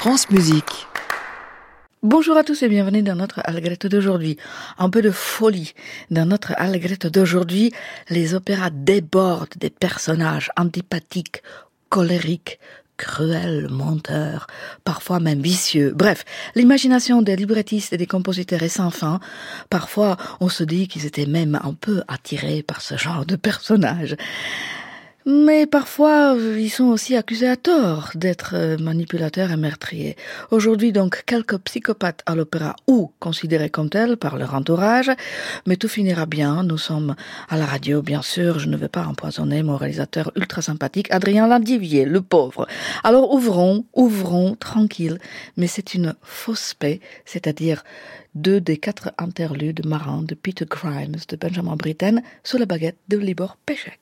France Musique. Bonjour à tous et bienvenue dans notre Allegretto d'aujourd'hui. Un peu de folie. Dans notre Allegretto d'aujourd'hui, les opéras débordent des personnages antipathiques, colériques, cruels, menteurs, parfois même vicieux. Bref, l'imagination des librettistes et des compositeurs est sans fin. Parfois, on se dit qu'ils étaient même un peu attirés par ce genre de personnages. Mais parfois, ils sont aussi accusés à tort d'être manipulateurs et meurtriers. Aujourd'hui, donc, quelques psychopathes à l'opéra ou considérés comme tels par leur entourage. Mais tout finira bien. Nous sommes à la radio, bien sûr. Je ne vais pas empoisonner mon réalisateur ultra sympathique, Adrien Landivier, le pauvre. Alors ouvrons, tranquille. Mais c'est une fausse paix, c'est-à-dire 2 des 4 interludes marrants de Peter Grimes de Benjamin Britten sous la baguette de Libor Péchek.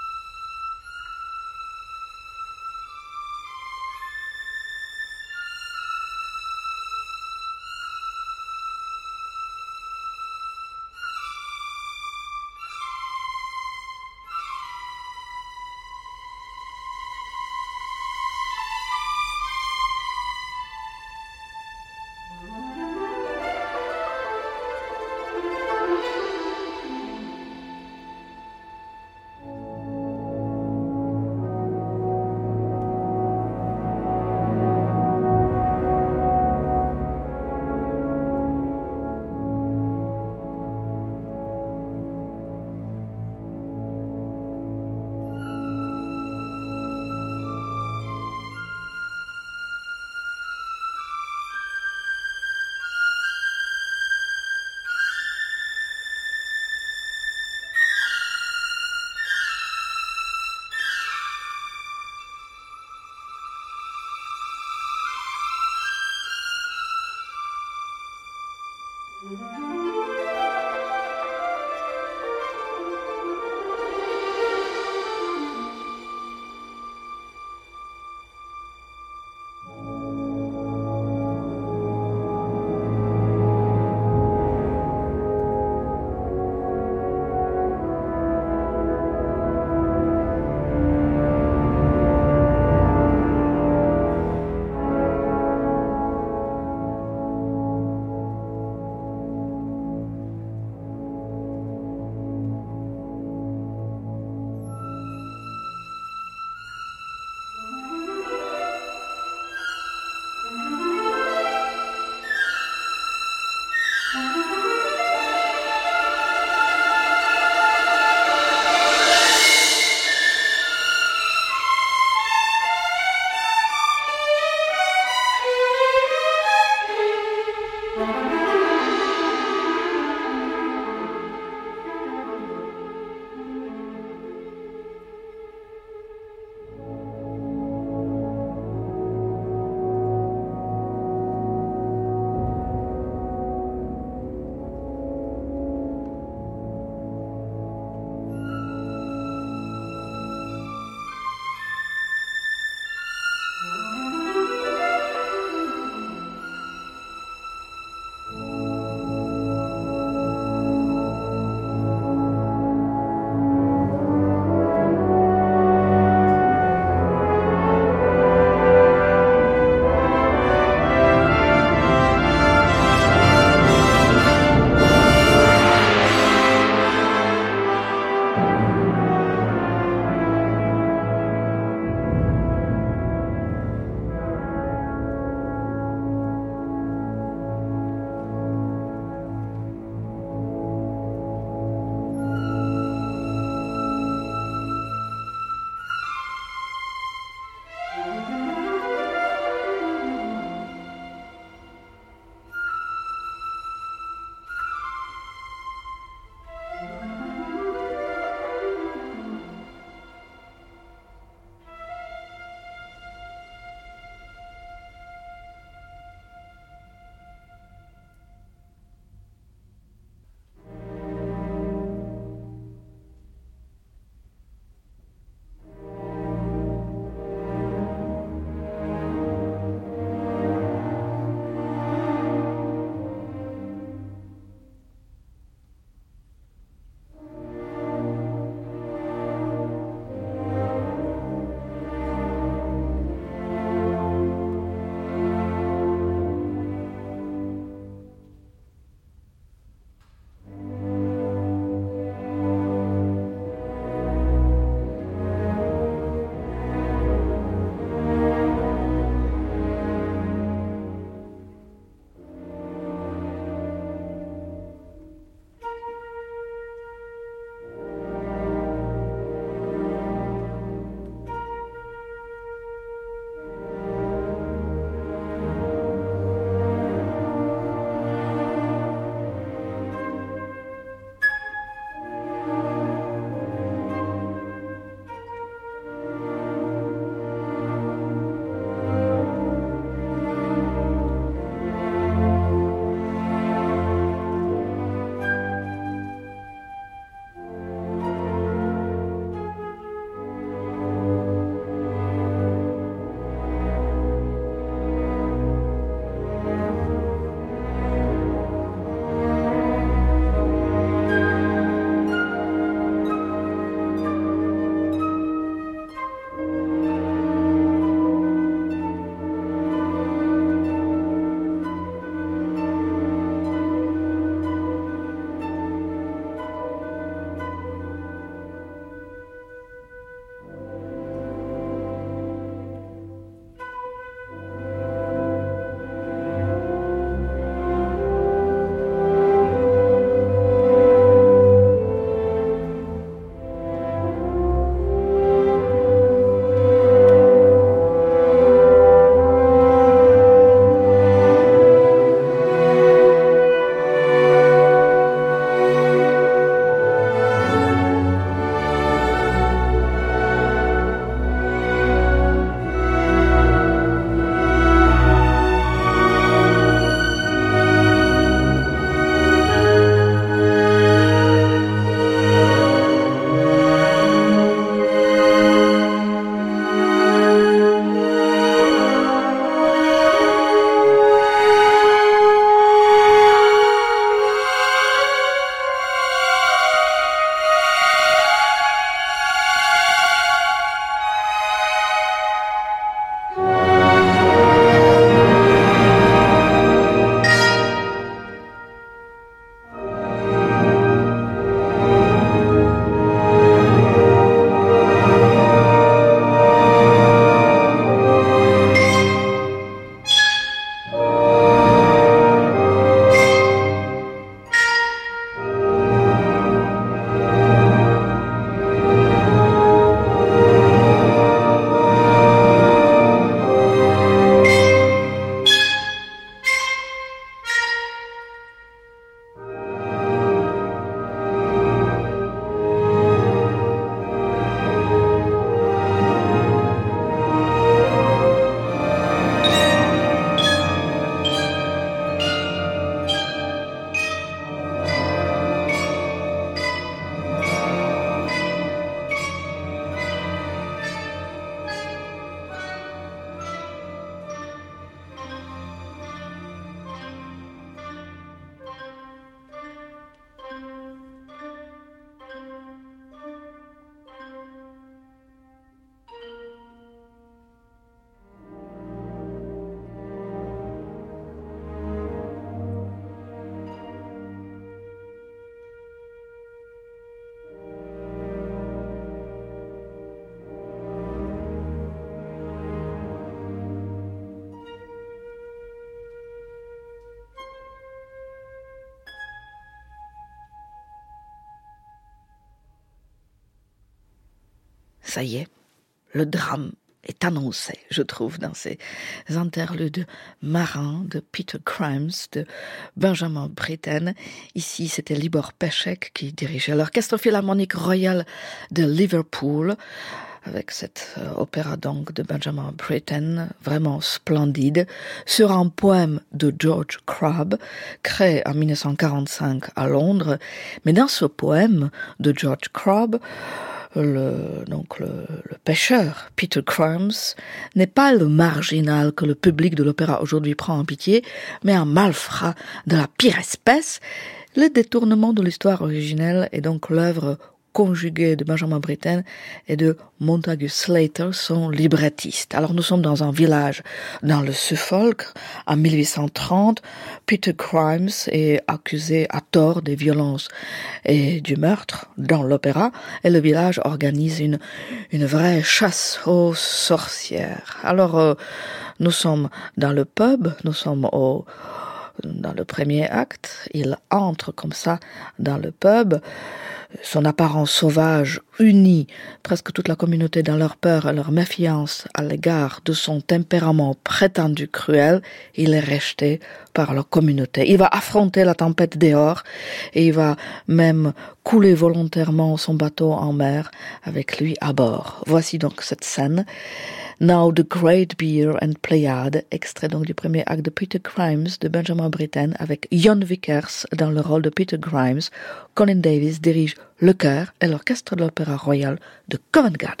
ça y est, le drame est annoncé, je trouve, dans ces interludes marins de Peter Crimes, de Benjamin Britten. Ici, c'était Libor Pešek qui dirigeait l'Orchestre Philharmonique Royal de Liverpool, avec cet opéra donc de Benjamin Britten, vraiment splendide, sur un poème de George Crabbe, créé en 1945 à Londres. Mais dans ce poème de George Crabbe, le pêcheur Peter Crimes n'est pas le marginal que le public de l'opéra aujourd'hui prend en pitié, mais un malfrat de la pire espèce. Le détournement de l'histoire originelle est donc l'œuvre conjuguée de Benjamin Britten et de Montague Slater, son librettiste. Alors nous sommes dans un village dans le Suffolk en 1830. Peter Crimes est accusé à tort des violences et du meurtre dans l'opéra et le village organise une vraie chasse aux sorcières. Alors nous sommes dans le pub, nous sommes dans le premier acte, il entre comme ça dans le pub. Son apparence sauvage unit presque toute la communauté dans leur peur et leur méfiance à l'égard de son tempérament prétendu cruel. Il est rejeté par la communauté. Il va affronter la tempête dehors et il va même couler volontairement son bateau en mer avec lui à bord. Voici donc cette scène. Now the Great Bear and Pléiade, extrait donc du premier acte de Peter Crimes de Benjamin Britten avec Jon Vickers dans le rôle de Peter Crimes. Colin Davis dirige le chœur et l'orchestre de l'Opéra Royal de Covent Garden.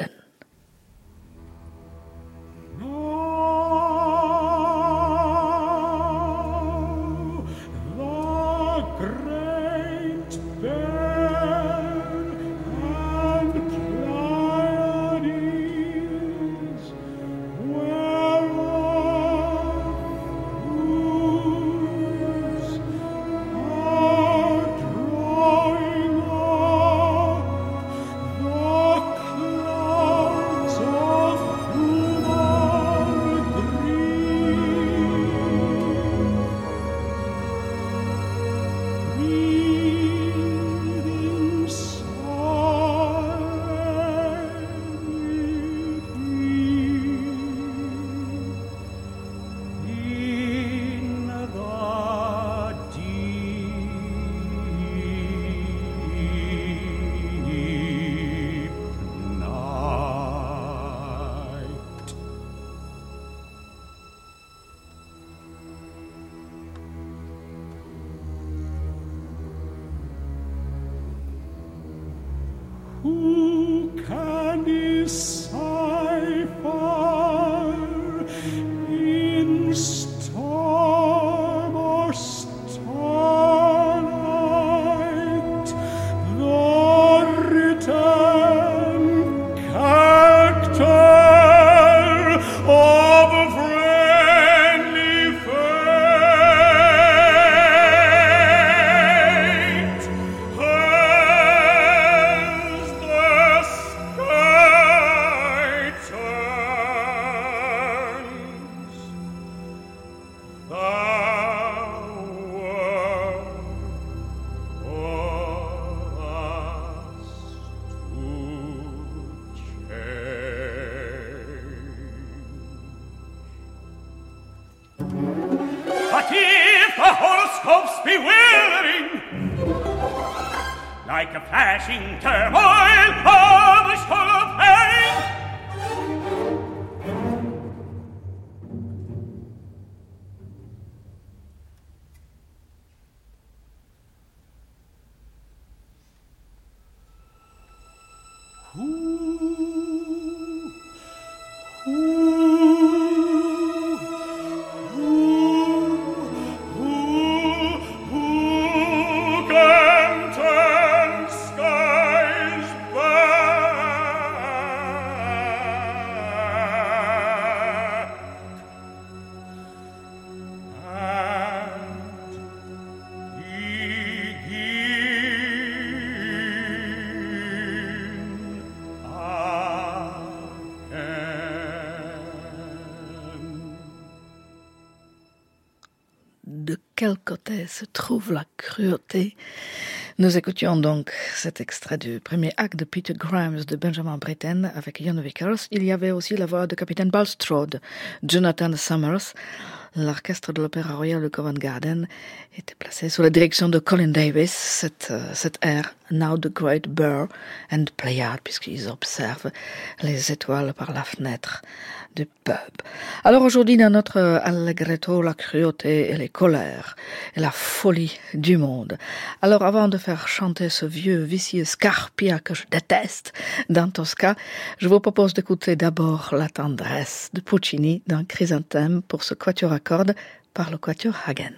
Who can decipher in storm or starlight the written character of a friendly fate? As the sky turns, thou wert for us to change. But if the horoscopes bewildering, like a flashing turmoil of a shoal of pain, who can turn skies back and De quel côté se trouve la cruauté Nous écoutions donc cet extrait du premier acte de Peter Grimes de Benjamin Britten avec Jan Vickers. Il y avait aussi la voix de Capitaine Bulstrode, Jonathan Summers. L'orchestre de l'Opéra Royal de Covent Garden était placé sous la direction de Colin Davis. Cette air, Now the Great Burr and Pléiade, puisqu'ils observent les étoiles par la fenêtre du pub. Alors aujourd'hui, dans notre Allegretto, la cruauté et les colères et la folie du monde. Alors avant de faire chanter ce vieux vicieux Scarpia que je déteste dans Tosca, je vous propose d'écouter d'abord la tendresse de Puccini dans Chrysanthème pour ce quatuor à cordes par le quatuor Hagen.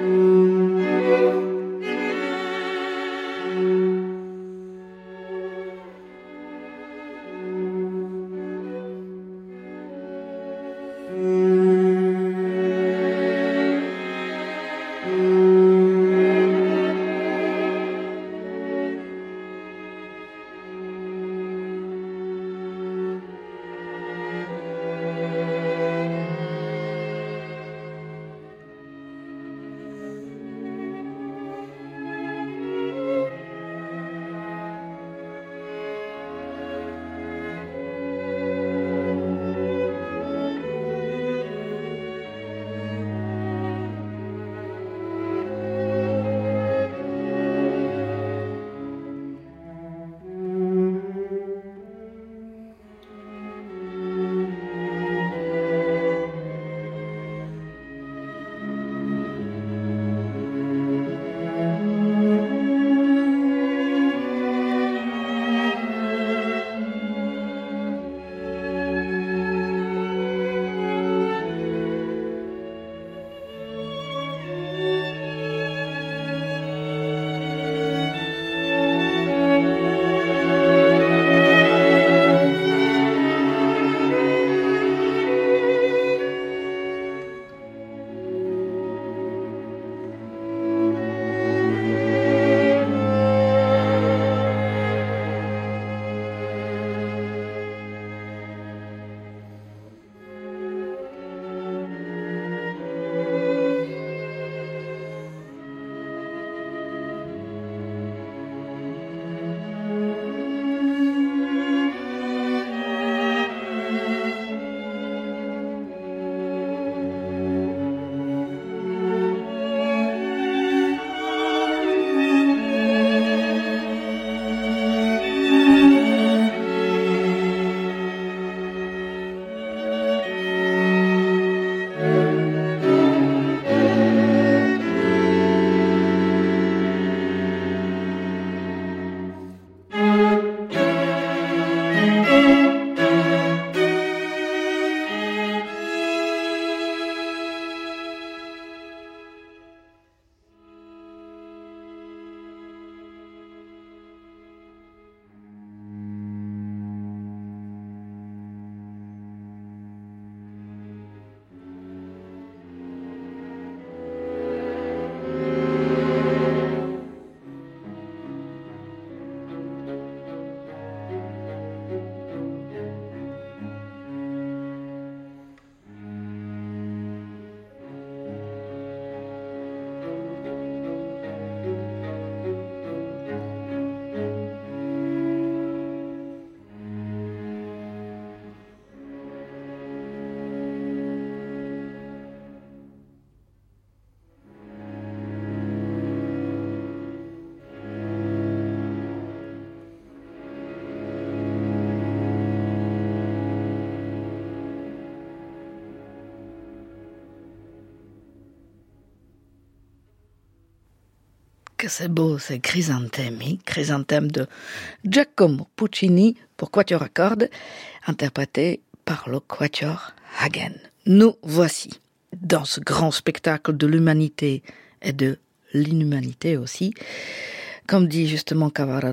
Que c'est beau, c'est Chrysanthème de Giacomo Puccini pour quatuor à cordes, interprété par le quatuor Hagen. Nous voici dans ce grand spectacle de l'humanité et de l'inhumanité aussi. Comme dit justement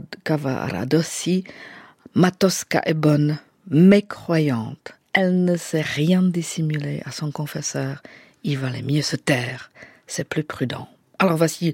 Cavaradossi, ma Tosca est bonne, mais croyante. Elle ne sait rien dissimuler à son confesseur. Il valait mieux se taire, c'est plus prudent. Alors voici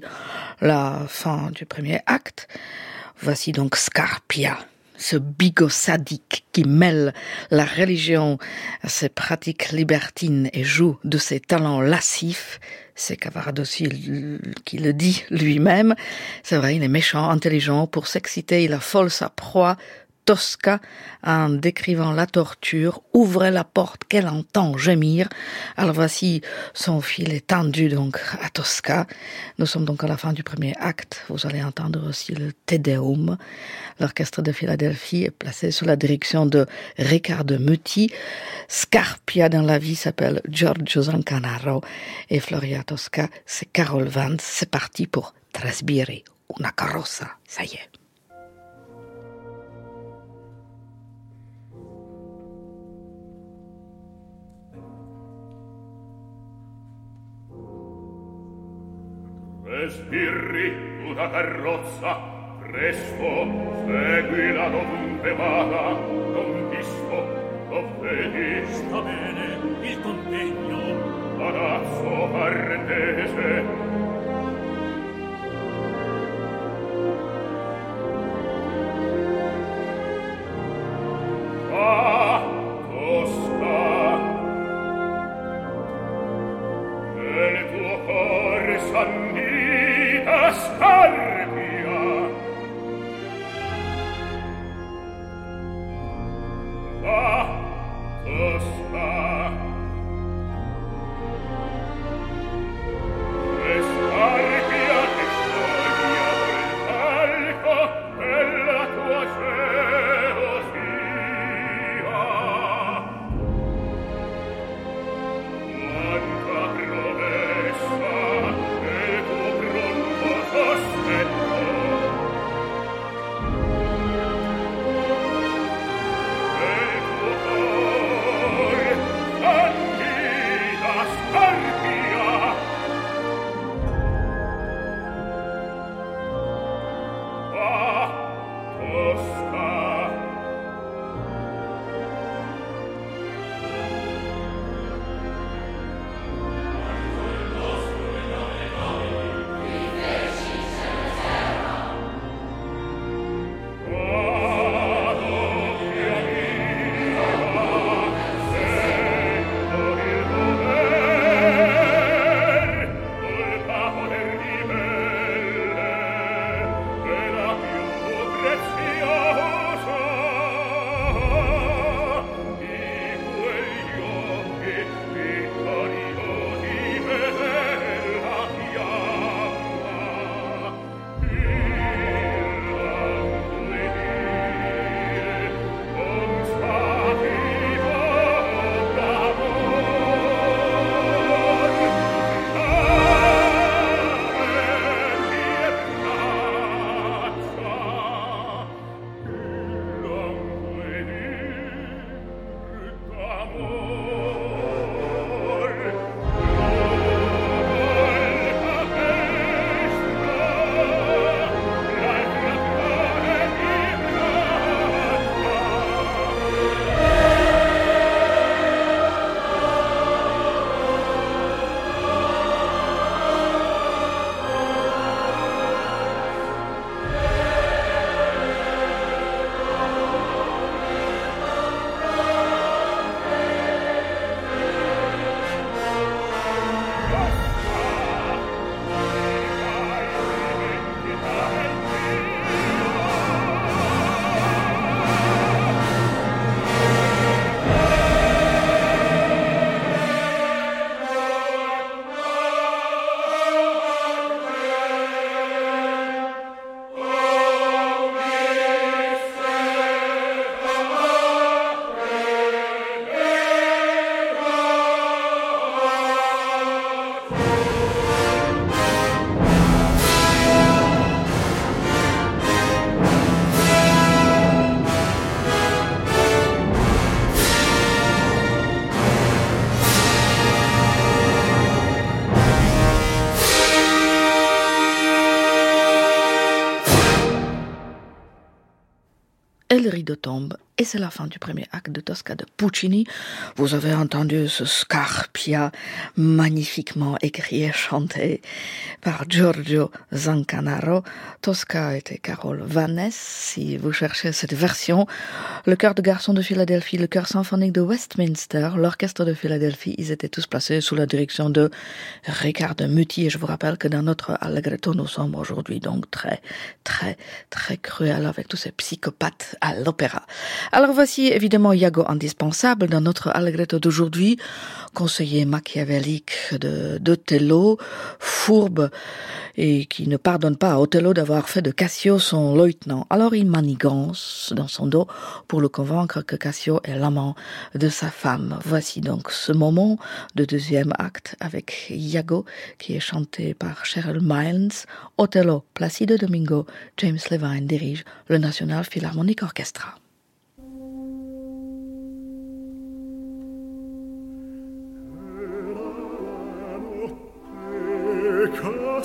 la fin du premier acte. Voici donc Scarpia, ce bigot sadique qui mêle la religion à ses pratiques libertines et joue de ses talents lascifs. C'est Cavaradossi qui le dit lui-même. C'est vrai, il est méchant, intelligent. Pour s'exciter, il affole sa proie. Tosca, en décrivant la torture, ouvrait la porte qu'elle entend gémir. Alors voici son fil est tendu donc à Tosca. Nous sommes donc à la fin du premier acte. Vous allez entendre aussi le Te Deum. L'orchestre de Philadelphie est placé sous la direction de Riccardo Muti. Scarpia dans la vie s'appelle Giorgio Zancanaro et Floria Tosca, c'est Carol Vance. C'est parti pour Trasbiri, una carrozza. Ça y est. E sbirri tu da carrozza, presto, seguila dovunque vada, non dispo, lo vedi? Sta bene, il contegno. Palazzo Farnese. Et le rideau tombe, et c'est la fin du premier acte de Tosca de Puccini. Vous avez entendu ce Scarpia magnifiquement écrit et chanté par Giorgio Zancanaro. Tosca était Carole Van Ness, si vous cherchez cette version. Le chœur de garçons de Philadelphie, le chœur symphonique de Westminster, l'orchestre de Philadelphie, ils étaient tous placés sous la direction de Riccardo Muti. Et je vous rappelle que dans notre Allegretto, nous sommes aujourd'hui donc très cruels avec tous ces psychopathes à l'opéra. Alors voici évidemment Iago indispensable dans notre Allegretto d'aujourd'hui, conseiller machiavélique d'Othello, fourbe et qui ne pardonne pas à Othello d'avoir fait de Cassio son lieutenant. Alors il manigance dans son dos pour le convaincre que Cassio est l'amant de sa femme. Voici donc ce moment de deuxième acte avec Iago qui est chanté par Cheryl Miles. Othello, Placido Domingo, James Levine dirige le National Philharmonic Orchestra. Come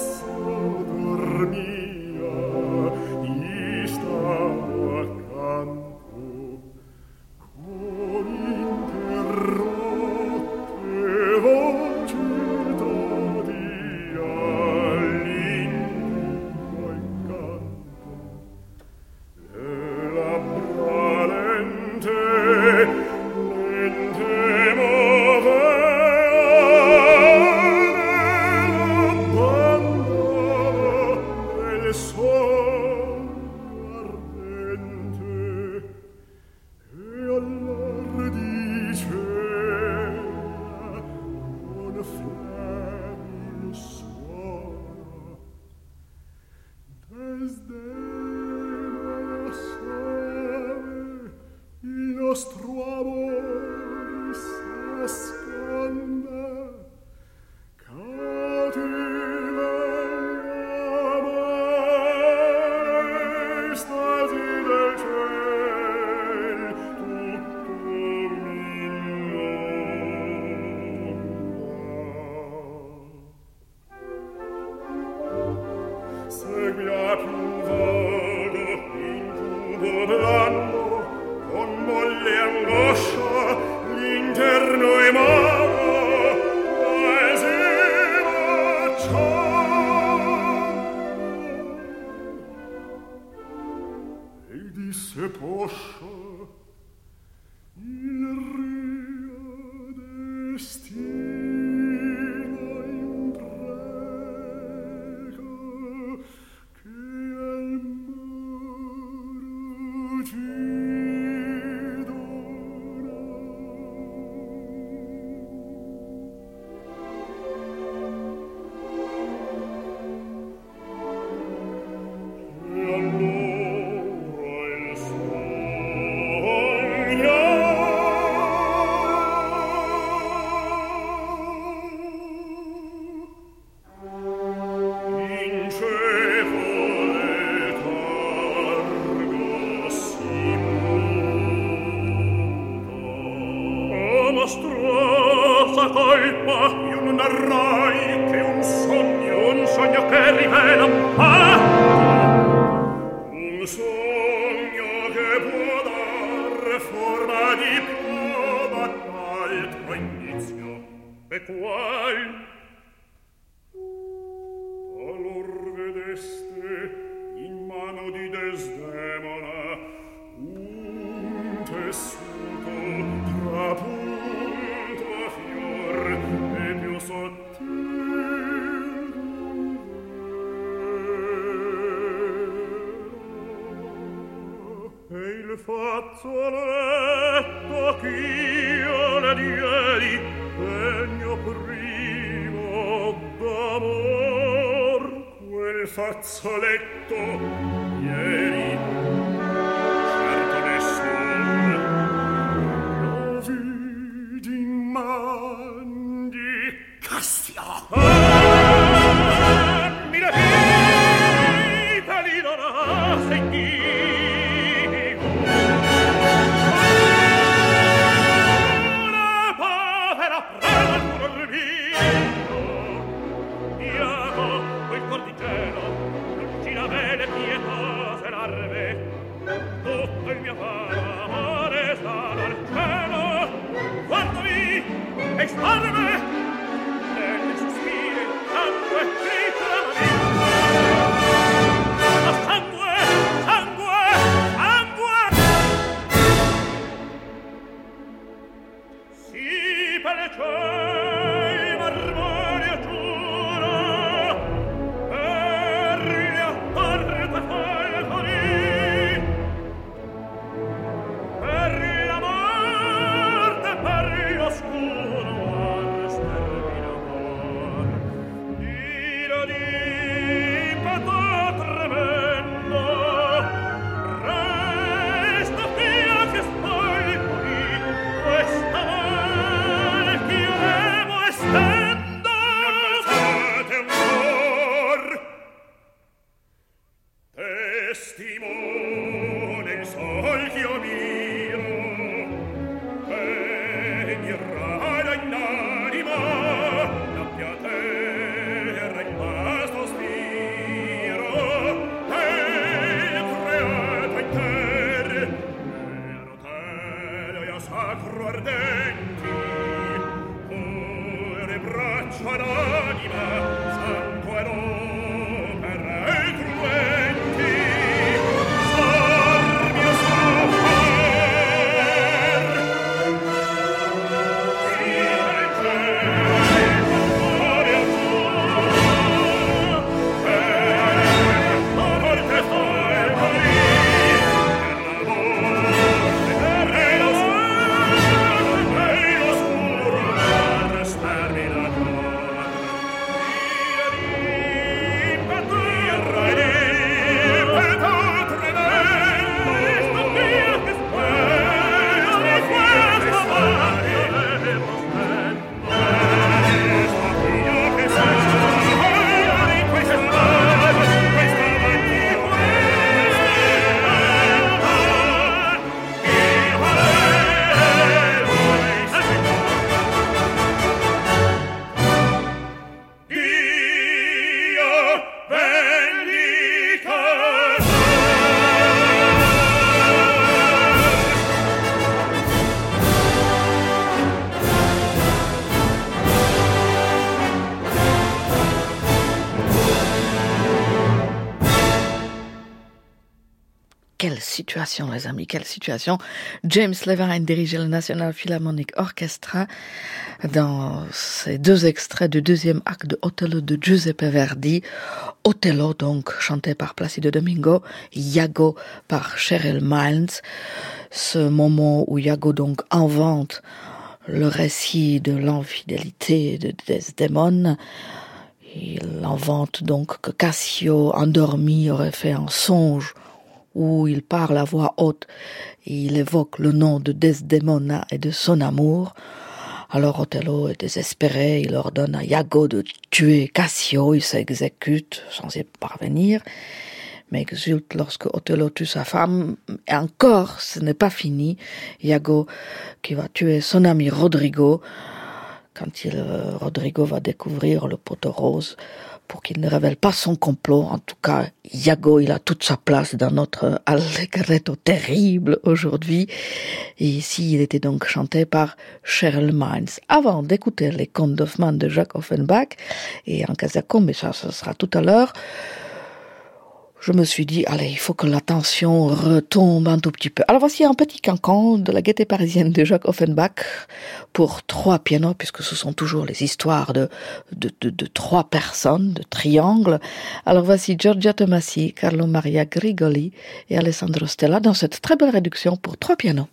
quelle situation, les amis, quelle situation. James Levine dirigeait le National Philharmonic Orchestra dans ces deux extraits du deuxième acte de Othello de Giuseppe Verdi. Othello, donc, chanté par Placido Domingo, Iago par Cheryl Miles. Ce moment où Iago, donc, invente le récit de l'infidélité de Desdémone. Il invente donc que Cassio, endormi, aurait fait un songe où il parle à voix haute et il évoque le nom de Desdemona et de son amour. Alors Othello est désespéré, il ordonne à Iago de tuer Cassio, il s'exécute sans y parvenir, mais exulte lorsque Othello tue sa femme, et encore ce n'est pas fini, Iago qui va tuer son ami Rodrigo, quand Rodrigo va découvrir le poteau rose, pour qu'il ne révèle pas son complot. En tout cas, Iago, il a toute sa place dans notre allegretto terrible aujourd'hui. Et ici, il était donc chanté par Cheryl Miles. Avant d'écouter les contes d'Hoffmann de Jacques Offenbach, et en Casaco, mais ça, ce sera tout à l'heure, je me suis dit, allez, il faut que l'attention retombe un tout petit peu. Alors voici un petit cancan de la Gaîté parisienne de Jacques Offenbach pour 3 pianos, puisque ce sont toujours les histoires de 3 personnes, de triangles. Alors voici Giorgia Tomasi, Carlo Maria Grigoli et Alessandro Stella dans cette très belle réduction pour 3 pianos.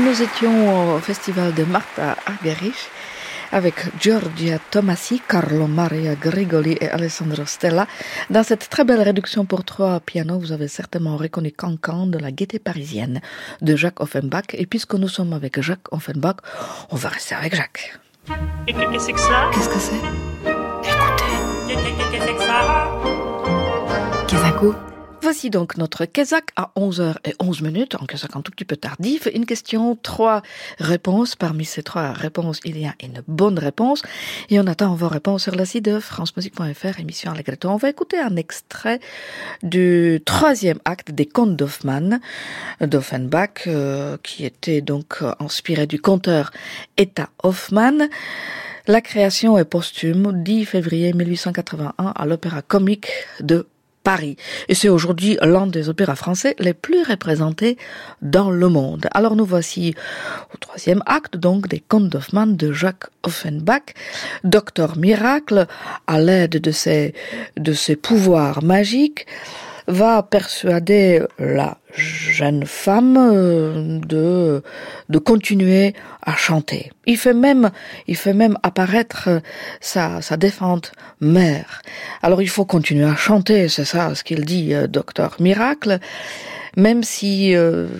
nous étions au festival de Martha Argerich avec Giorgia Tomasi, Carlo Maria Grigoli et Alessandro Stella. Dans cette très belle réduction pour 3 pianos, vous avez certainement reconnu Cancan de la Gaîté parisienne de Jacques Offenbach. Et puisque nous sommes avec Jacques Offenbach, on va rester avec Jacques. Et qu'est-ce que c'est que ça? Qu'est-ce que c'est? Écoutez. Qu'est-ce que c'est que ça? Kezaku. Voici donc notre Kezak à 11h11, en Kezak un tout petit peu tardif. Une question, 3 réponses. Parmi ces 3 réponses, il y a une bonne réponse. Et on attend vos réponses sur le site de francemusique.fr, émission Allegretto. On va écouter un extrait du 3e acte des Contes d'Offenbach, qui était donc inspiré du conteur Etta Hoffmann. La création est posthume, 10 février 1881, à l'Opéra Comique de Paris. Et c'est aujourd'hui l'un des opéras français les plus représentés dans le monde. Alors nous voici au 3e acte, donc, des Contes d'Hoffmann de Jacques Offenbach. Docteur Miracle, à l'aide de ses pouvoirs magiques, va persuader la jeune femme de continuer à chanter. Il fait même apparaître sa défunte mère. Alors il faut continuer à chanter, c'est ça ce qu'il dit, Docteur Miracle, même si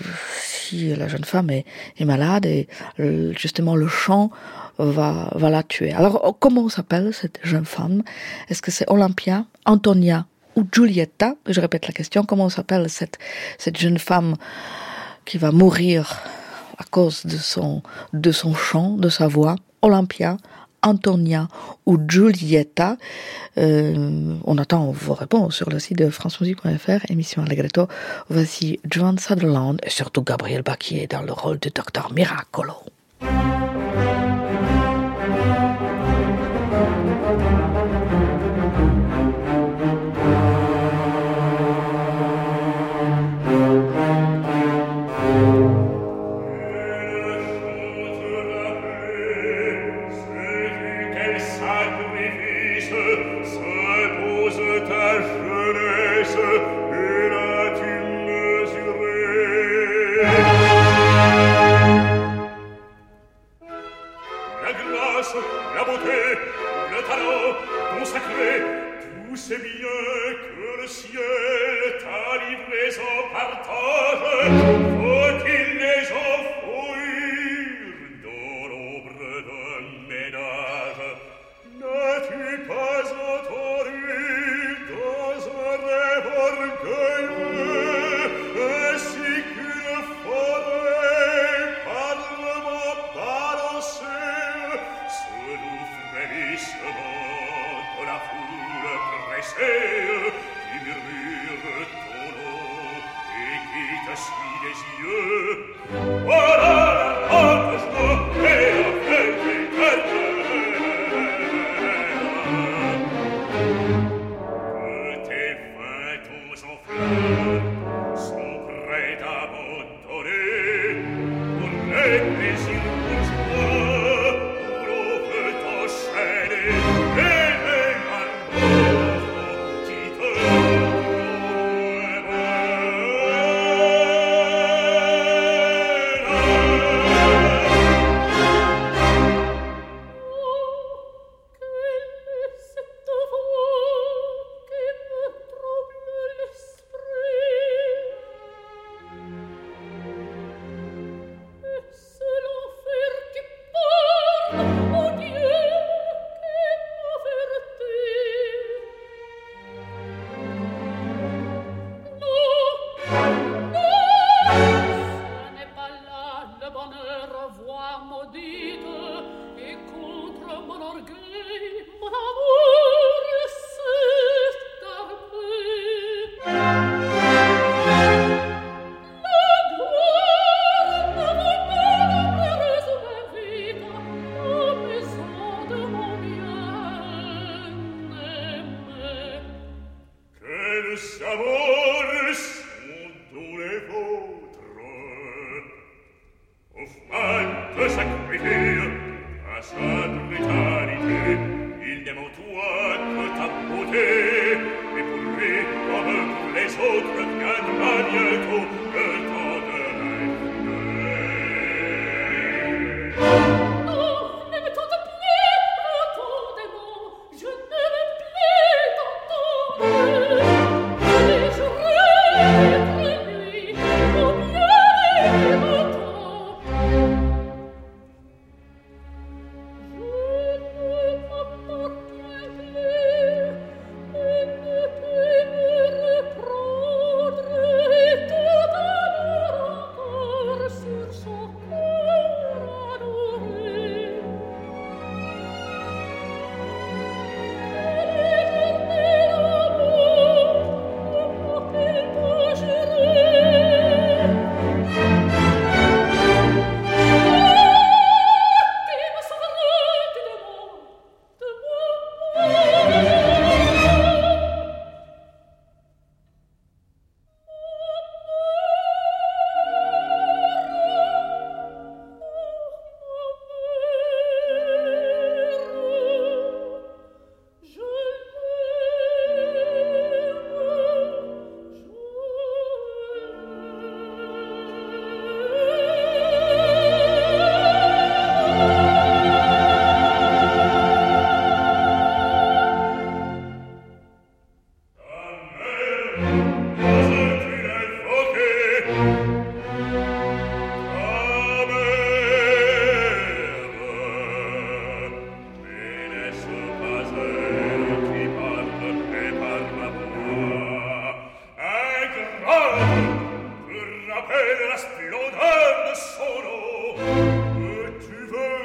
la jeune femme est malade et justement le chant va la tuer. Alors comment s'appelle cette jeune femme? Est-ce que c'est Olympia, Antonia ou Giulietta? Je répète la question, comment s'appelle cette jeune femme qui va mourir à cause de son chant, de sa voix? Olympia, Antonia ou Giulietta? On attend vos réponses sur le site de francemusique.fr, émission Allegretto. Voici Joan Sutherland et surtout Gabriel Bacquier dans le rôle de Docteur Miracolo. La beauté, le talent consacré, tous ces biens que le ciel t'a livrés en partage, faut-il les offrir dans l'ombre d'un ménage? N'as-tu pas entendu dans un rêve orgueilleux ainsi qu'une forêt parlement balancée de la foule pressée qui murmure ton nom et qui te suit des yeux? Voilà la grande joie et la fête éternelle que tes 20 ans en fleurs sont prêts d'abandonner pour les plaisirs bourgeois. autres qu'un bientôt le temps de la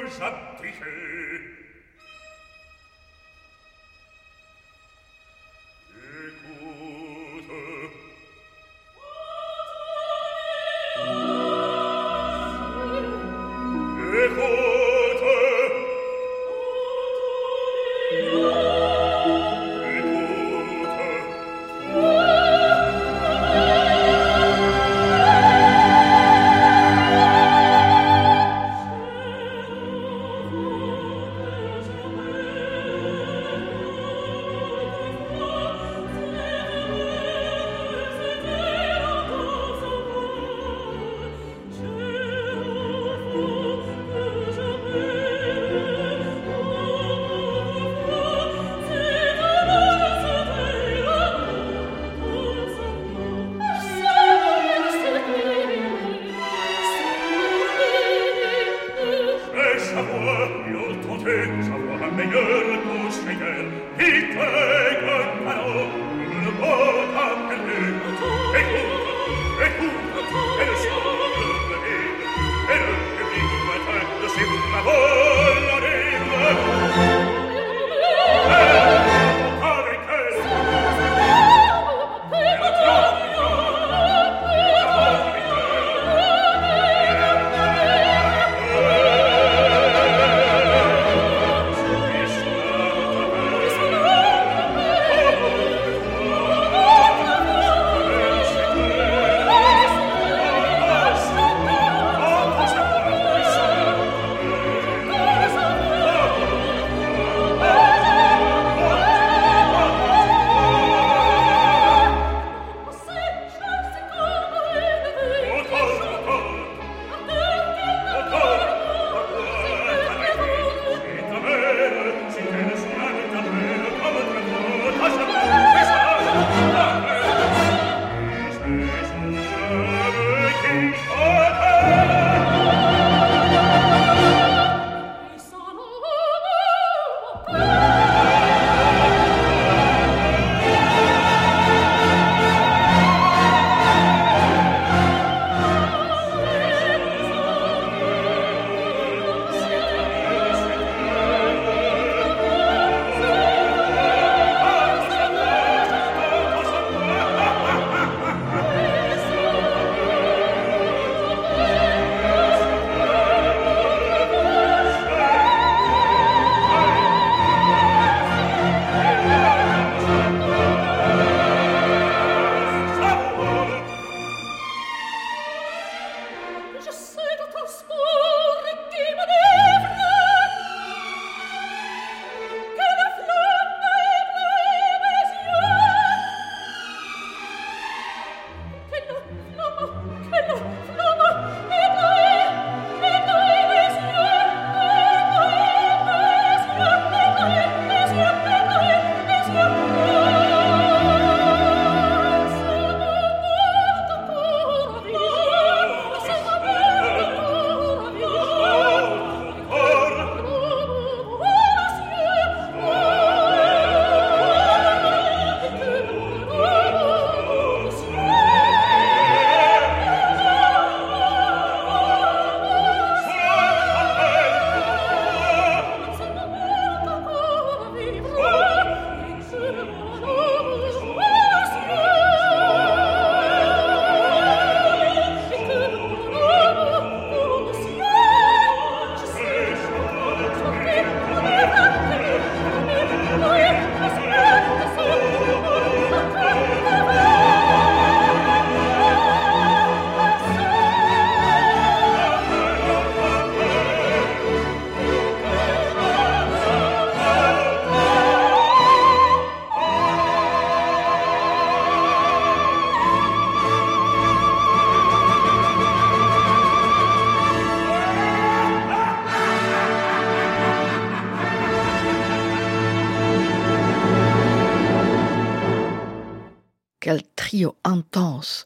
Quel trio intense!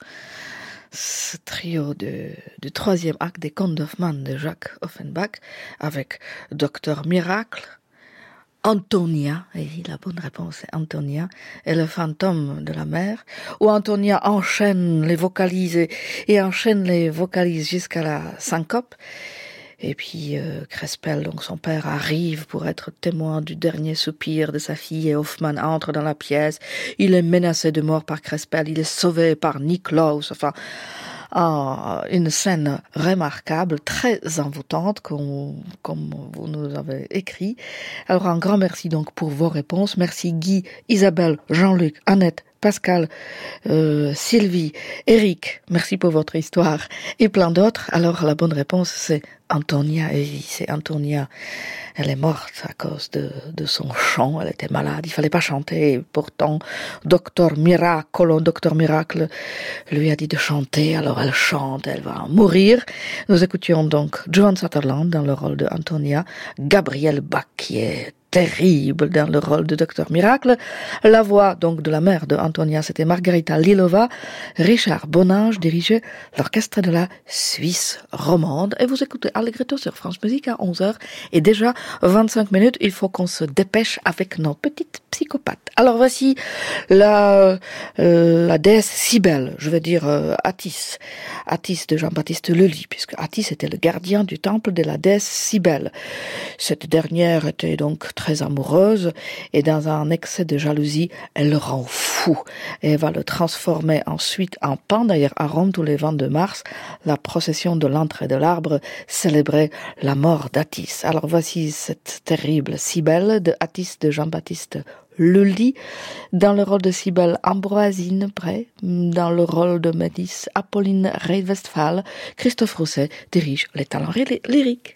Ce trio du troisième acte des Contes d'Hoffmann de Jacques Offenbach avec Docteur Miracle, Antonia, et la bonne réponse est Antonia, et le fantôme de la mer, où Antonia enchaîne les vocalises et enchaîne les vocalises jusqu'à la syncope. Et puis Crespel, donc son père, arrive pour être témoin du dernier soupir de sa fille et Hoffmann entre dans la pièce. Il est menacé de mort par Crespel, il est sauvé par Niklaus, enfin... une scène remarquable, très envoûtante, comme vous nous avez écrit. Alors un grand merci donc pour vos réponses. Merci Guy, Isabelle, Jean-Luc, Annette, Pascal, Sylvie, Eric, merci pour votre histoire et plein d'autres. Alors la bonne réponse c'est Antonia Evi, c'est Antonia. Elle est morte à cause de son chant, elle était malade, il fallait pas chanter. Pourtant, Docteur Miracle lui a dit de chanter, alors elle chante, elle va mourir. Nous écoutions donc Joan Sutherland dans le rôle de Antonia, Gabriel Bach qui est terrible dans le rôle de Docteur Miracle. La voix donc de la mère de Antonia, c'était Margarita Lilova. Richard Boninge dirigeait l'orchestre de la Suisse romande. Et vous écoutez Allegretto sur France Musique à 11h. Et déjà 25 minutes, il faut qu'on se dépêche avec nos petites psychopathes. Alors voici la déesse Cybèle, je veux dire Attis de Jean-Baptiste Lully, puisque Attis était le gardien du temple de la déesse Cybèle. Cette dernière était donc très amoureuse et dans un excès de jalousie, elle le rend fou et va le transformer ensuite en paon. D'ailleurs, à Rome, tous les 22 mars, la procession de l'entrée de l'arbre célébrait la mort d'Attis. Alors voici cette terrible Cybèle de Attis de Jean-Baptiste Lully, dans le rôle de Cybèle Ambroisine Bray, dans le rôle de Médis Apolline Reid-Westphal. Christophe Rousset dirige les talents lyriques.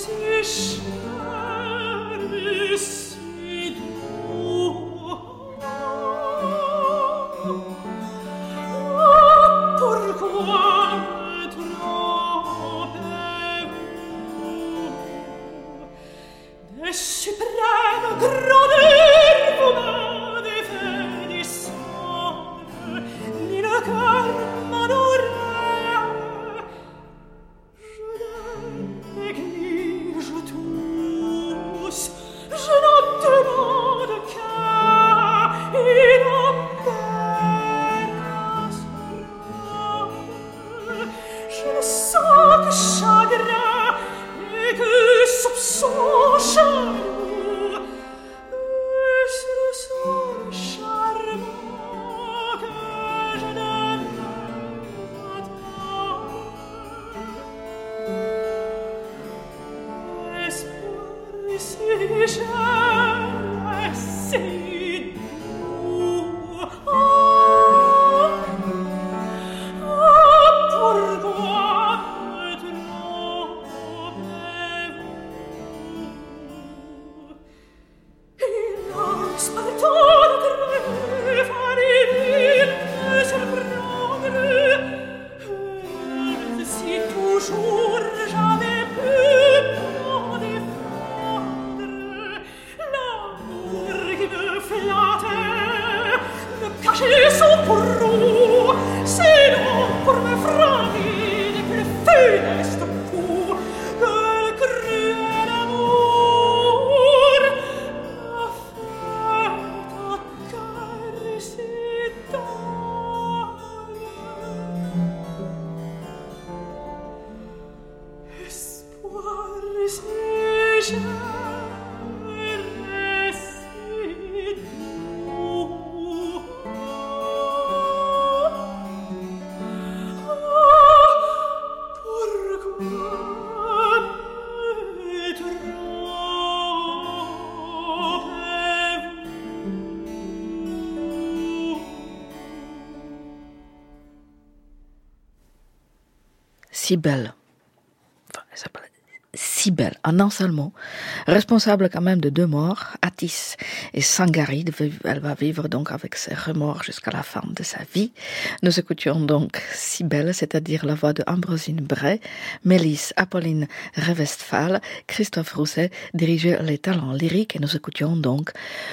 Cybèle. Enfin, elle s'appelle Cybèle, en un seul mot, responsable quand même de 2 morts, Attis et Sangaride. Elle va vivre donc avec ses remords jusqu'à la fin de sa vie. Nous écoutions donc Cybèle, c'est-à-dire la voix de Ambrosine Bray, Mélisse Apolline Revestphal, Christophe Rousset dirigeait les talents lyriques, et nous écoutions donc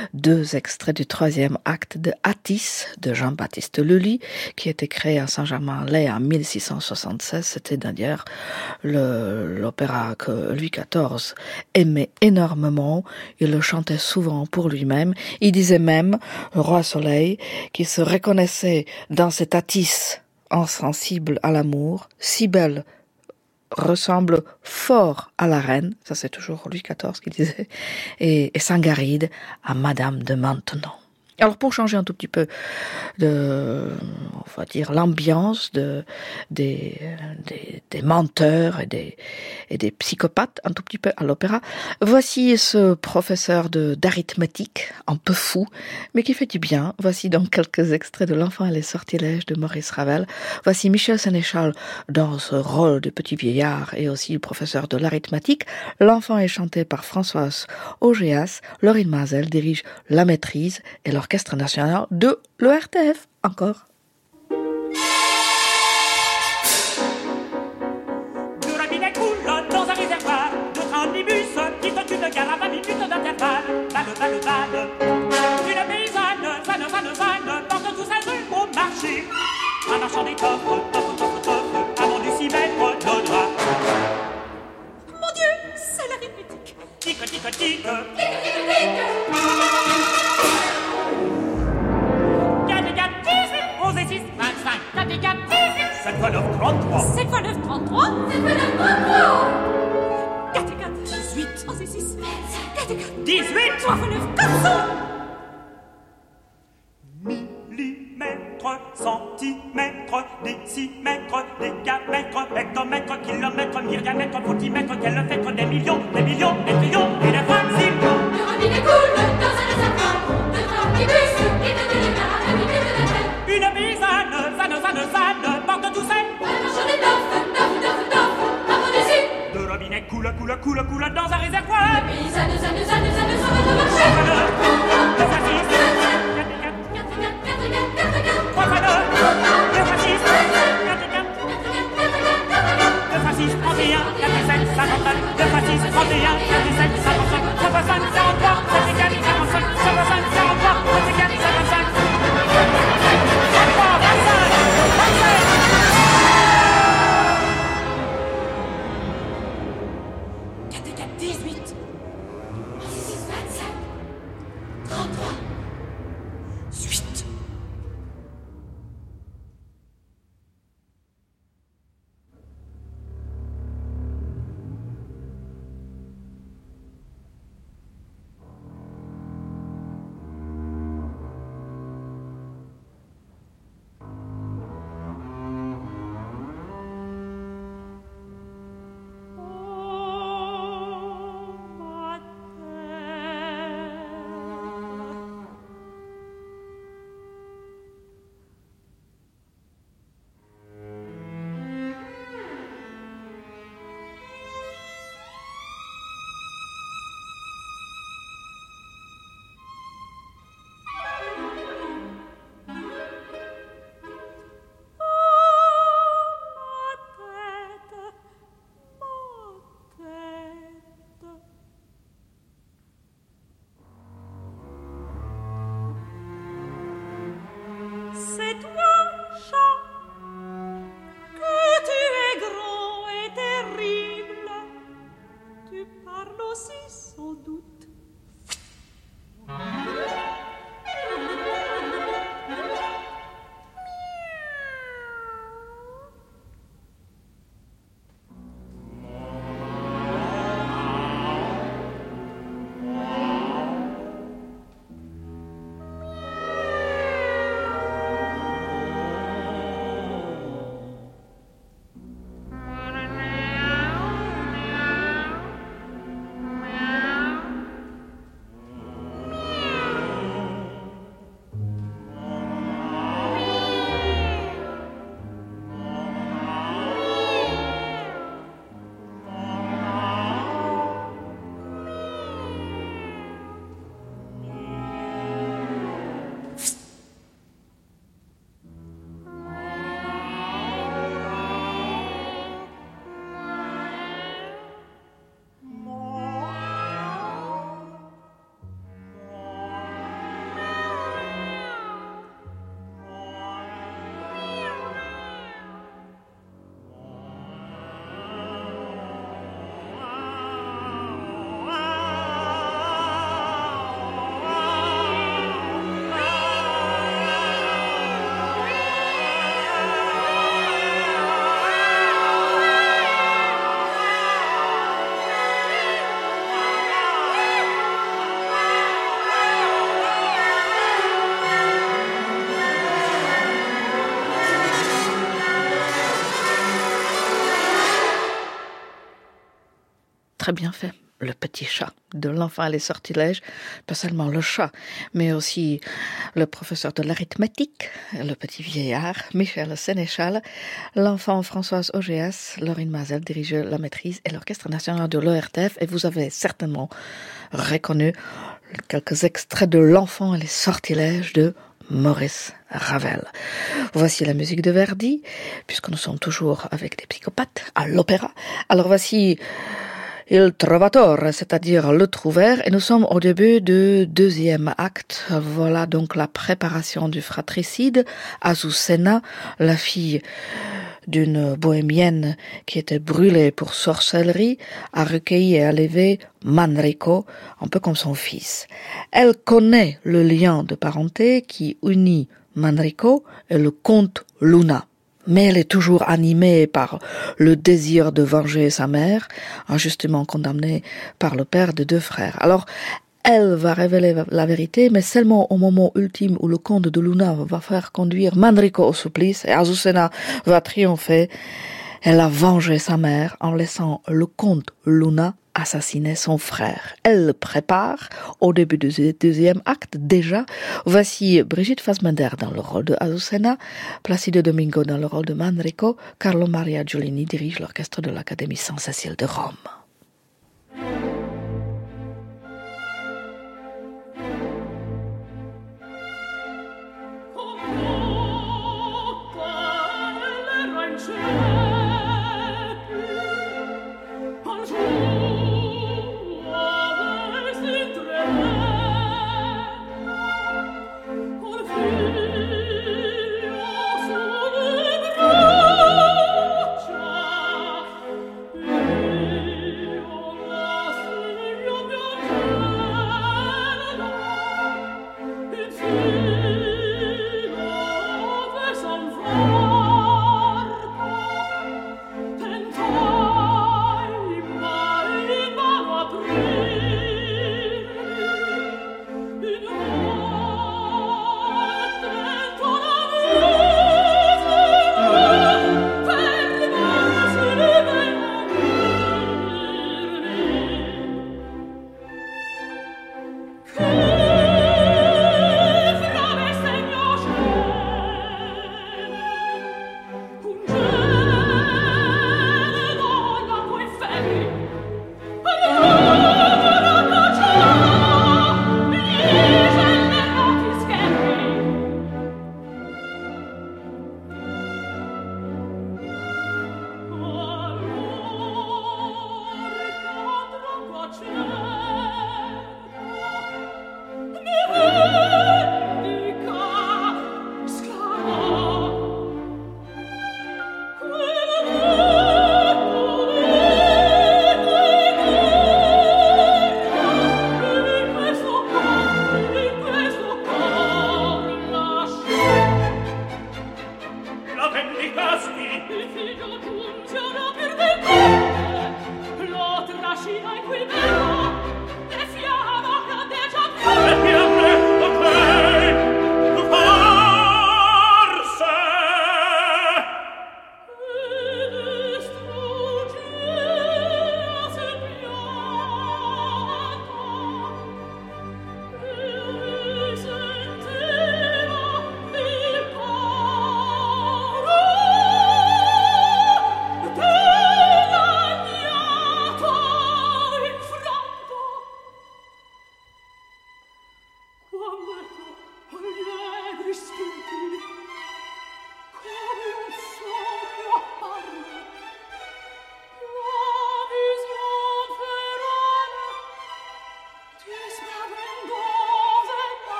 2 extraits du 3e acte de Attis de Jean-Baptiste Lully, qui était créé à Saint-Germain-en-Laye en 1676. C'était d'ailleurs l'opéra que Louis XIV aimait énormément. Il le chantait souvent pour lui-même. Il disait même, le roi Soleil, qu'il se reconnaissait dans cet Attis insensible à l'amour. Cybèle ressemble fort à la reine, ça c'est toujours Louis XIV qui disait, et Sangaride à Madame de Maintenon. Alors pour changer un tout petit peu de, on va dire, l'ambiance des menteurs et des psychopathes un tout petit peu à l'opéra, voici ce professeur d'arithmétique un peu fou, mais qui fait du bien. Voici donc quelques extraits de L'Enfant et les sortilèges de Maurice Ravel. Voici Michel Sénéchal dans ce rôle de petit vieillard et aussi le professeur de l'arithmétique. L'Enfant est chanté par Françoise Augeas. Laurine Mazel dirige la maîtrise et l'Orchestre national de l'ORTF. Encore. Du robinet coule dans un réservoir, 2 trains d'omnibus quittent une gare à 20 minutes d'intervalle. Balle. Une paysanne, vanne, porte tous ses œufs au marché. Un marchand d'étoffes, toffes, avant du 6 mètres de drap. Mon Dieu, c'est l'arithmétique. Tic. 11 et 6, 25. 4 et 4, 18. 7 fois 9, 33. 7 fois 9, 33. 7 fois 9, 33. 4 et 4, 18. 11 et 6, 4 et 4, 18. 3 fois 9, 400. Millimètres, centimètres, décimètres, décamètres, hectomètres, kilomètres, myriamètres, foutimètres, quel fait des millions, des trillions et des facilons. Le robinet coule dans un réservoir, 2 trains d'omnibus quittent une gare à 20 minutes d'intervalle. Une paysanne, vanne, porte tous ses. Un marchand d'étoffes, toffes, avant du 6. Le robinet coule très bien fait. Le petit chat, de l'enfant et les sortilèges, pas seulement le chat, mais aussi le professeur de l'arithmétique, le petit vieillard, Michel Sénéchal, l'enfant Françoise Augeas, Laurine Mazel dirigeait la maîtrise et l'Orchestre national de l'ORTF, et vous avez certainement reconnu quelques extraits de l'enfant et les sortilèges de Maurice Ravel. Voici la musique de Verdi, puisque nous sommes toujours avec des psychopathes à l'opéra. Alors voici Il Trovatore, c'est-à-dire le trouvère, et nous sommes au début du deuxième acte. Voilà donc la préparation du fratricide. Azucena, la fille d'une bohémienne qui était brûlée pour sorcellerie, a recueilli et a élevé Manrico, un peu comme son fils. Elle connaît le lien de parenté qui unit Manrico et le comte Luna. Mais elle est toujours animée par le désir de venger sa mère, injustement condamnée par le père de deux frères. Alors, elle va révéler la vérité, mais seulement au moment ultime où le comte de Luna va faire conduire Manrico au supplice et Azucena va triompher. Elle a vengé sa mère en laissant le comte Luna assassiner son frère. Elle prépare, au début du deuxième acte déjà, voici Brigitte Fassbender dans le rôle de Azucena, Placido Domingo dans le rôle de Manrico, Carlo Maria Giulini dirige l'orchestre de l'Académie Saint-Cécile de Rome.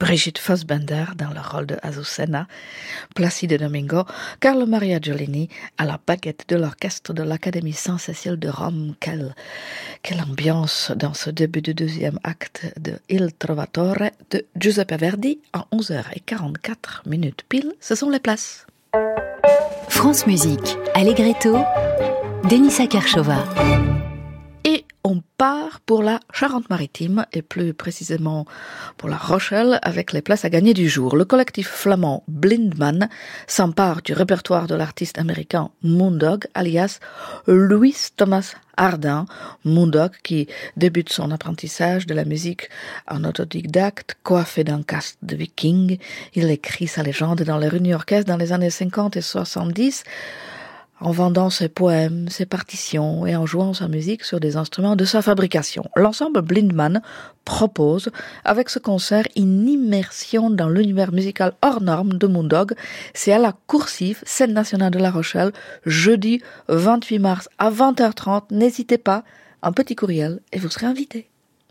Brigitte Fassbender dans le rôle de Azucena, Placido Domingo, Carlo Maria Giolini à la baguette de l'orchestre de l'Académie Saint-Cécile de Rome. Quelle ambiance dans ce début du deuxième acte de Il Trovatore de Giuseppe Verdi à 11h44 pile. Ce sont les places. France Musique, Allegretto, Denisa Kershova. Et on part pour la Charente-Maritime et plus précisément pour la Rochelle avec les places à gagner du jour. Le collectif flamand Blindman s'empare du répertoire de l'artiste américain Moondog alias Louis Thomas Ardin. Moondog qui débute son apprentissage de la musique en autodidacte, coiffé d'un casque de viking. Il écrit sa légende dans les rues new-yorkaises dans les années 50 et 70 en vendant ses poèmes, ses partitions et en jouant sa musique sur des instruments de sa fabrication. L'ensemble Blindman propose, avec ce concert, une immersion dans l'univers musical hors norme de Moondog. C'est à la Coursive, scène nationale de La Rochelle, jeudi 28 mars à 20h30. N'hésitez pas, un petit courriel et vous serez invité.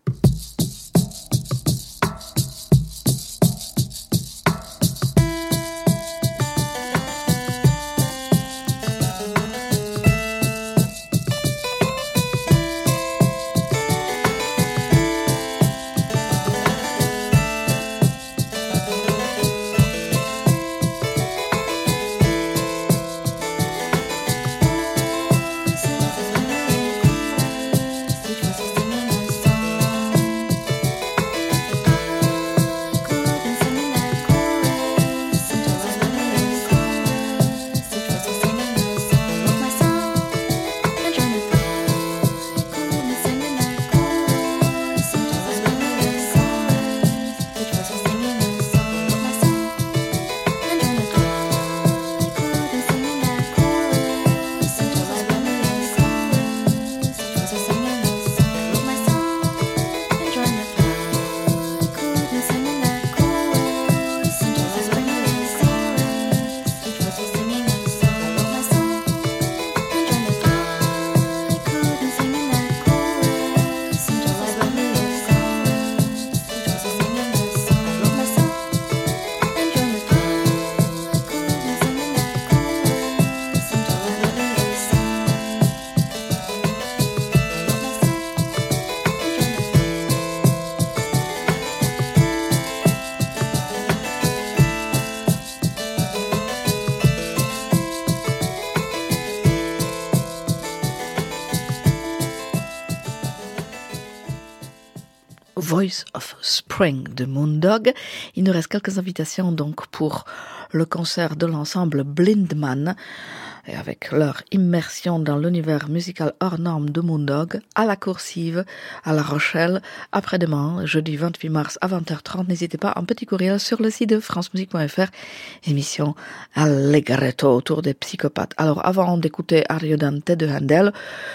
Voice of Spring de Moondog. Il nous reste quelques invitations donc pour le concert de l'ensemble Blindman et avec leur immersion dans l'univers musical hors norme de Moondog à la Coursive, à La Rochelle, après-demain, jeudi 28 mars à 20h30. N'hésitez pas, un petit courriel sur le site de francemusique.fr, émission Allegretto autour des psychopathes. Alors avant d'écouter Ariodante de Handel,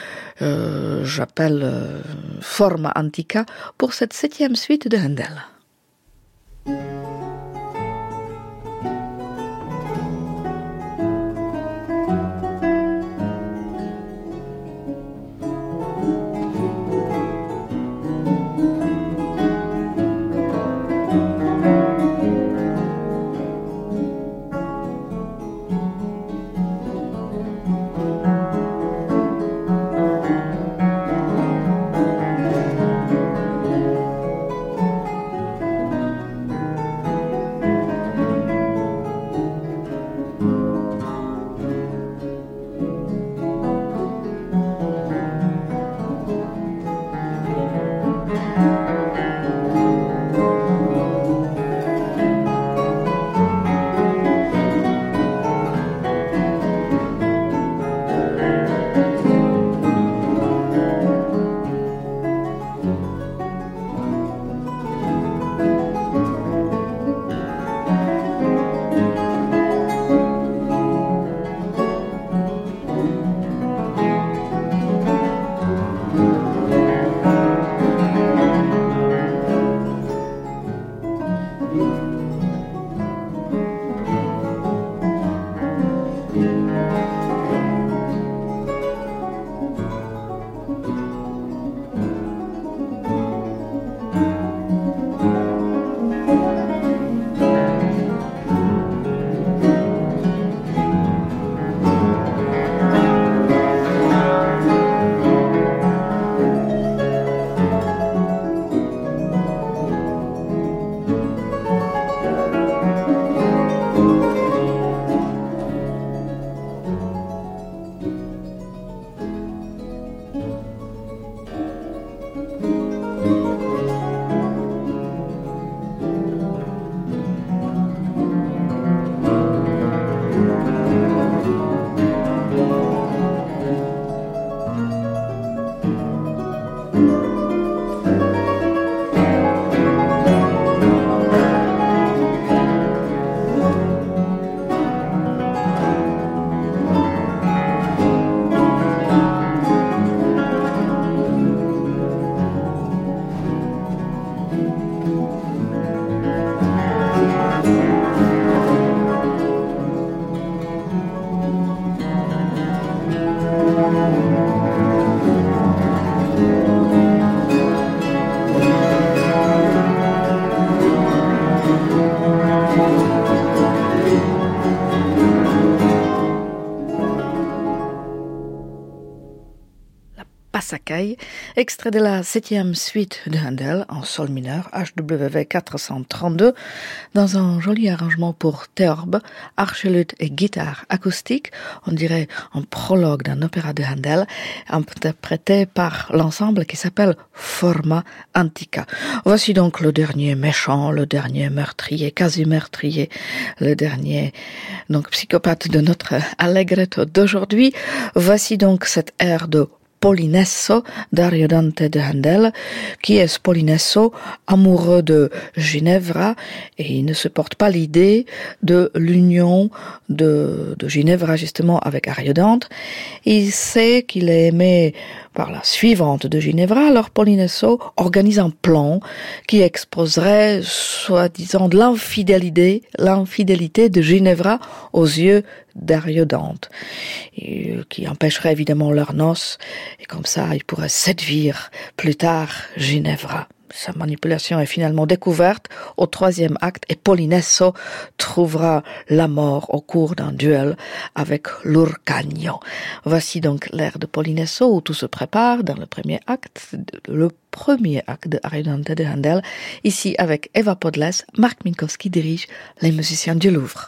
j'appelle Forma Antica pour cette 7e suite de Handel. Sakai, extrait de la 7e suite de Handel en sol mineur, HWV 432, dans un joli arrangement pour théorbe, archiluth et guitare acoustique, on dirait un prologue d'un opéra de Handel, interprété par l'ensemble qui s'appelle Forma Antica. Voici donc le dernier méchant, le dernier meurtrier, quasi-meurtrier, le dernier donc psychopathe de notre allegretto d'aujourd'hui. Voici donc cette air de Polinesso d'Ariodante de Handel. Qui est ce Polinesso? Amoureux de Ginevra, et il ne supporte pas l'idée de l'union de Ginevra justement avec Ariodante. Il sait qu'il est aimé par la suivante de Ginevra, alors Polinesso organise un plan qui exposerait, soi-disant, de l'infidélité de Ginevra aux yeux d'Ariodante, qui empêcherait évidemment leurs noces, et comme ça, il pourrait séduire plus tard Ginevra. Sa manipulation est finalement découverte au 3e acte et Polinesso trouvera la mort au cours d'un duel avec l'Urcagno. Voici donc l'air de Polinesso où tout se prépare dans le premier acte de Ariodante de Handel. Ici avec Eva Podles, Marc Minkowski dirige les musiciens du Louvre.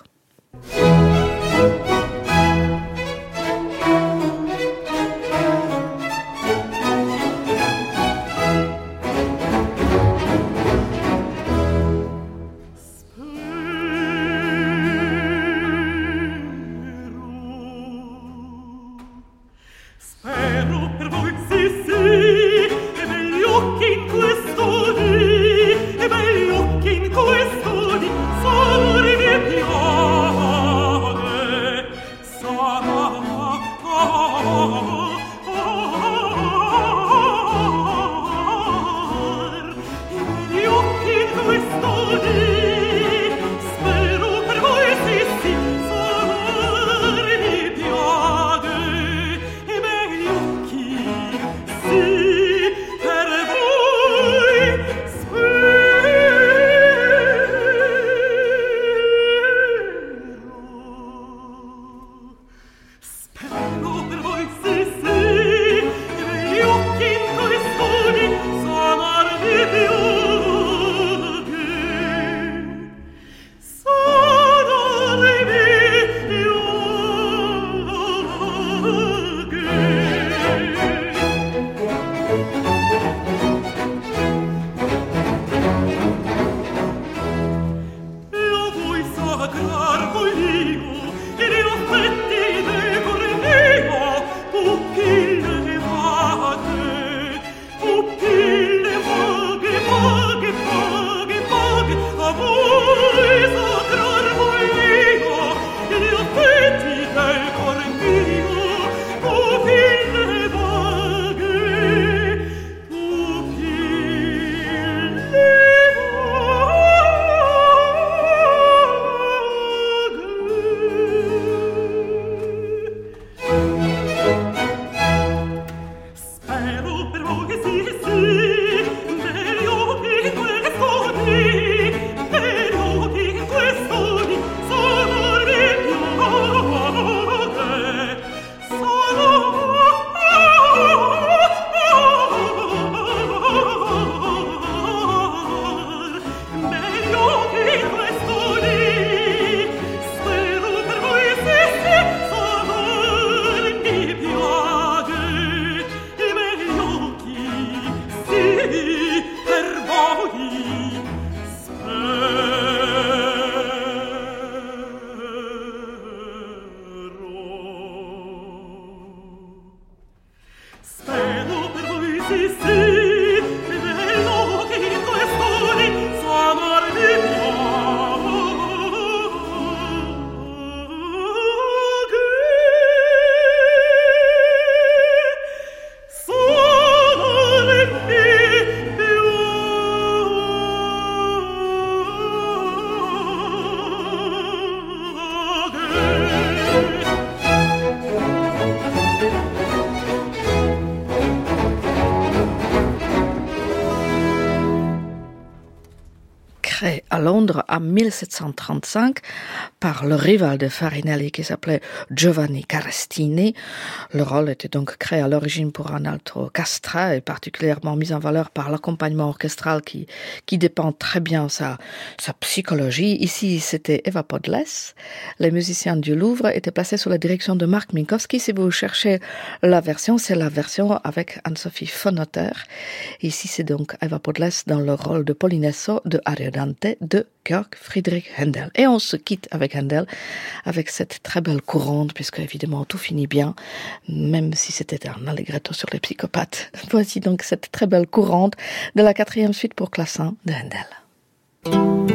Londres en 1735 par le rival de Farinelli qui s'appelait Giovanni Carestini. Le rôle était donc créé à l'origine pour un alto castrat et particulièrement mis en valeur par l'accompagnement orchestral qui dépend très bien sa psychologie. Ici, c'était Eva Podles. Les musiciens du Louvre étaient placés sous la direction de Marc Minkowski. Si vous cherchez la version, c'est la version avec Anne-Sophie von Otter. Ici, c'est donc Eva Podles dans le rôle de Polinesso de Ariodante de Georg Friedrich Händel. Et on se quitte avec Händel, avec cette très belle courante, puisque évidemment tout finit bien, même si c'était un allegretto sur les psychopathes. Voici donc cette très belle courante de la 4e suite pour clavecin de Händel.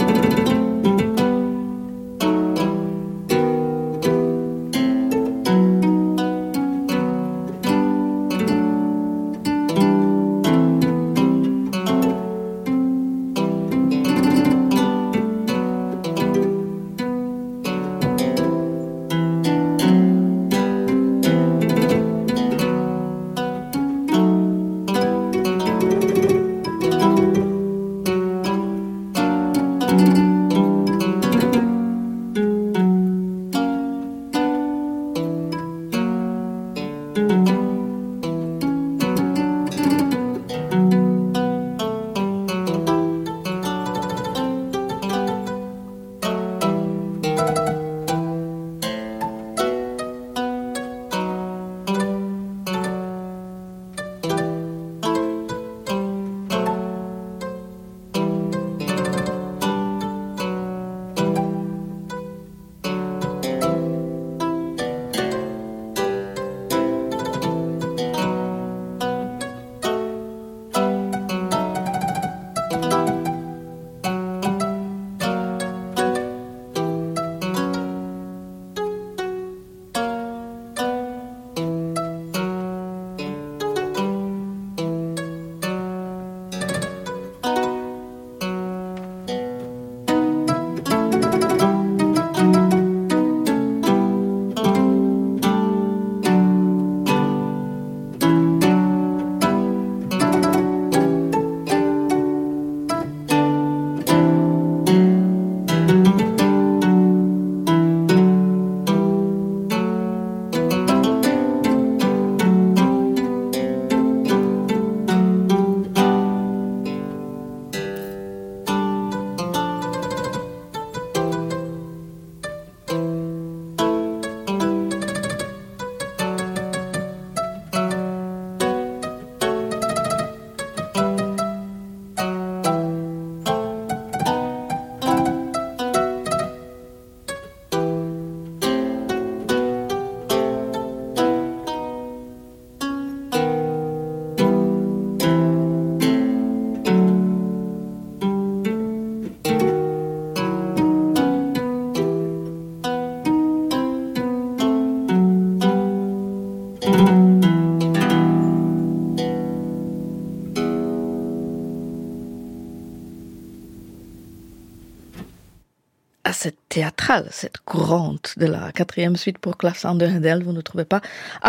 Cette théâtrale, cette courante de la 4e suite pour clavecin de Händel, vous ne trouvez pas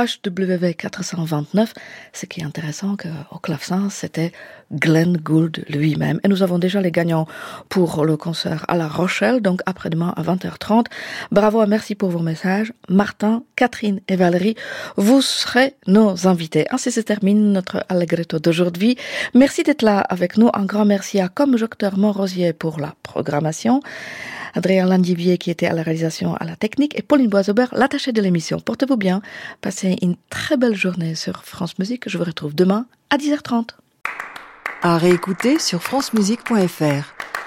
HWV 429. Ce qui est intéressant qu'au clavecin, c'était Glenn Gould lui-même. Et nous avons déjà les gagnants pour le concert à La Rochelle, donc après-demain à 20h30. Bravo et merci pour vos messages. Martin, Catherine et Valérie, vous serez nos invités. Ainsi se termine notre Allegretto d'aujourd'hui. Merci d'être là avec nous. Un grand merci à Comme Docteur Montrosier pour la programmation. Adrien Landivier qui était à la réalisation, à la technique, et Pauline Boisaubert, l'attachée de l'émission. Portez-vous bien, passez une très belle journée sur France Musique. Je vous retrouve demain à 10h30. À réécouter sur francemusique.fr.